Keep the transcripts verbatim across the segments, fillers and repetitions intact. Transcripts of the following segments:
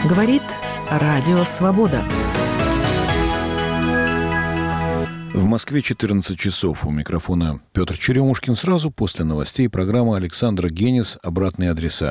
Говорит Радио Свобода. В Москве четырнадцать часов. У микрофона Петр Черемушкин. Сразу после новостей программа Александра Генис «Обратные адреса».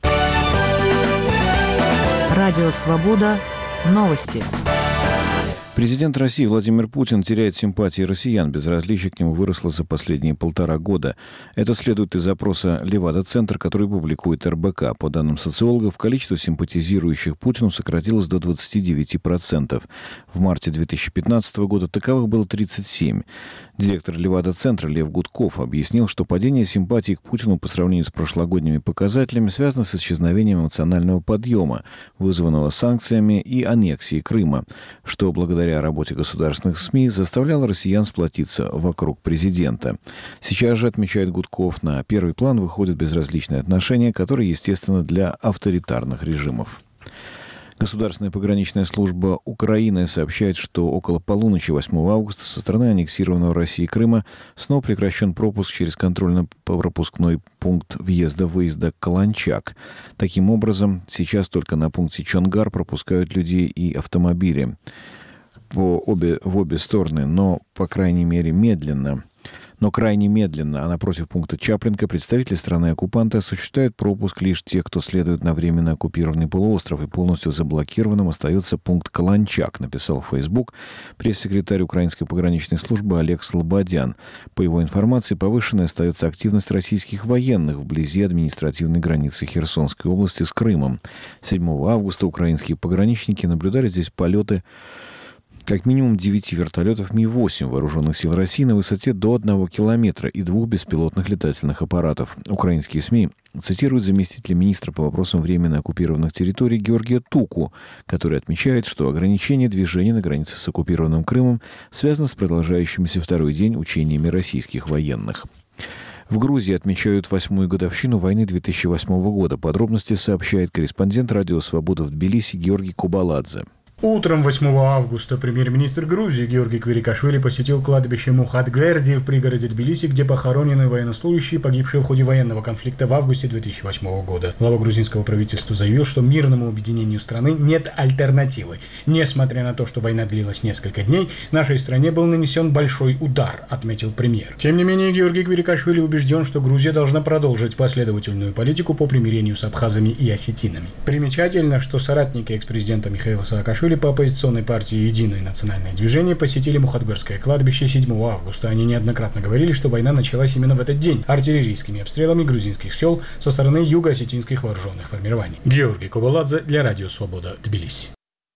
Радио Свобода. Новости. Президент России Владимир Путин теряет симпатии россиян. Безразличие к нему выросло за последние полтора года. Это следует из опроса «Левада-центр», который публикует эр бэ ка. По данным социологов, количество симпатизирующих Путину сократилось до двадцати девяти процентов. В марте две тысячи пятнадцатого года таковых было тридцать семь. Директор Левада-центра Лев Гудков объяснил, что падение симпатий к Путину по сравнению с прошлогодними показателями связано с исчезновением эмоционального подъема, вызванного санкциями и аннексией Крыма, что благодаря работе государственных СМИ заставляло россиян сплотиться вокруг президента. Сейчас же, отмечает Гудков, на первый план выходят безразличные отношения, которые естественны для авторитарных режимов. Государственная пограничная служба Украины сообщает, что около полуночи восьмого августа со стороны аннексированного Россией Крыма снова прекращен пропуск через контрольно-пропускной пункт въезда-выезда Каланчак. Таким образом, сейчас только на пункте Чонгар пропускают людей и автомобили по обе, в обе стороны, но, по крайней мере, медленно. Но крайне медленно, а напротив пункта Чаплинка представители страны-оккупанта осуществляют пропуск лишь тех, кто следует на временно оккупированный полуостров, и полностью заблокированным остается пункт Каланчак, написал в Facebook пресс-секретарь украинской пограничной службы Олег Слободян. По его информации, повышенной остается активность российских военных вблизи административной границы Херсонской области с Крымом. седьмого августа украинские пограничники наблюдали здесь полеты как минимум девяти вертолетов Ми восемь вооруженных сил России на высоте до одного километра и двух беспилотных летательных аппаратов. Украинские СМИ цитируют заместителя министра по вопросам временно оккупированных территорий Георгия Туку, который отмечает, что ограничение движения на границе с оккупированным Крымом связано с продолжающимися второй день учениями российских военных. В Грузии отмечают восьмую годовщину войны две тысячи восьмого года. Подробности сообщает корреспондент «Радио Свобода» в Тбилиси Георгий Кубаладзе. Утром восьмого августа премьер-министр Грузии Георгий Квирикашвили посетил кладбище Мухатгверди в пригороде Тбилиси, где похоронены военнослужащие, погибшие в ходе военного конфликта в августе две тысячи восьмого года. Глава грузинского правительства заявил, что мирному объединению страны нет альтернативы. Несмотря на то, что война длилась несколько дней, нашей стране был нанесен большой удар, отметил премьер. Тем не менее, Георгий Квирикашвили убежден, что Грузия должна продолжить последовательную политику по примирению с абхазами и осетинами. Примечательно, что соратники экс-президента Михаила Саакашвили по оппозиционной партии «Единое национальное движение» посетили Мухатгверское кладбище седьмого августа. Они неоднократно говорили, что война началась именно в этот день артиллерийскими обстрелами грузинских сел со стороны юго-осетинских вооруженных формирований. Георгий Кубаладзе для Радио Свобода, Тбилиси.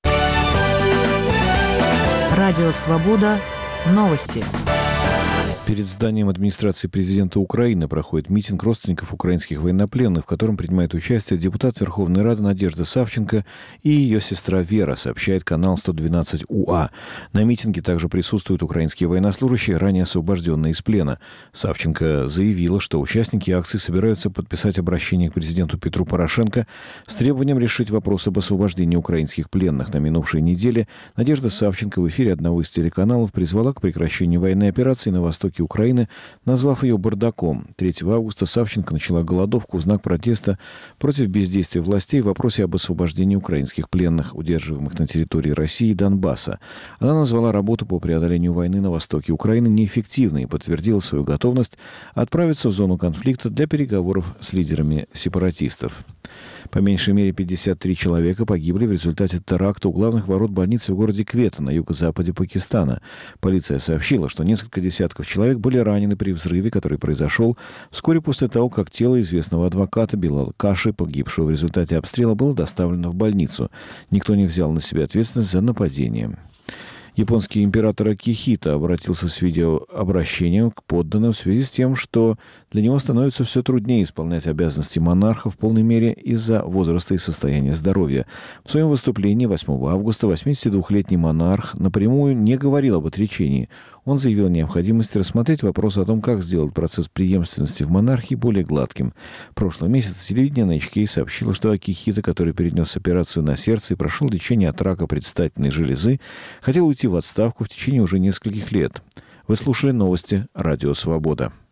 Радио Свобода. Новости. Перед зданием администрации президента Украины проходит митинг родственников украинских военнопленных, в котором принимает участие депутат Верховной Рады Надежда Савченко и ее сестра Вера, сообщает канал сто двенадцать У А. На митинге также присутствуют украинские военнослужащие, ранее освобожденные из плена. Савченко заявила, что участники акции собираются подписать обращение к президенту Петру Порошенко с требованием решить вопрос об освобождении украинских пленных. На минувшей неделе Надежда Савченко в эфире одного из телеканалов призвала к прекращению военной операции на востоке Украины, назвав ее бардаком. третьего августа Савченко начала голодовку в знак протеста против бездействия властей в вопросе об освобождении украинских пленных, удерживаемых на территории России и Донбасса. Она назвала работу по преодолению войны на востоке Украины неэффективной и подтвердила свою готовность отправиться в зону конфликта для переговоров с лидерами сепаратистов. По меньшей мере пятьдесят три человека погибли в результате теракта у главных ворот больницы в городе Квета на юго-западе Пакистана. Полиция сообщила, что несколько десятков человек были ранены при взрыве, который произошел вскоре после того, как тело известного адвоката Билала Каши, погибшего в результате обстрела, было доставлено в больницу. Никто не взял на себя ответственность за нападение. Японский император Акихито обратился с видеообращением к подданным в связи с тем, что для него становится все труднее исполнять обязанности монарха в полной мере из-за возраста и состояния здоровья. В своем выступлении восьмого августа восьмидесятидвухлетний монарх напрямую не говорил об отречении. Он заявил о необходимости рассмотреть вопрос о том, как сделать процесс преемственности в монархии более гладким. В прошлом месяце телевидение эн эйч кей сообщило, что Акихито, который перенес операцию на сердце и прошел лечение от рака предстательной железы, хотел уйти в отставку в течение уже нескольких лет. Вы слушали новости «Радио Свобода».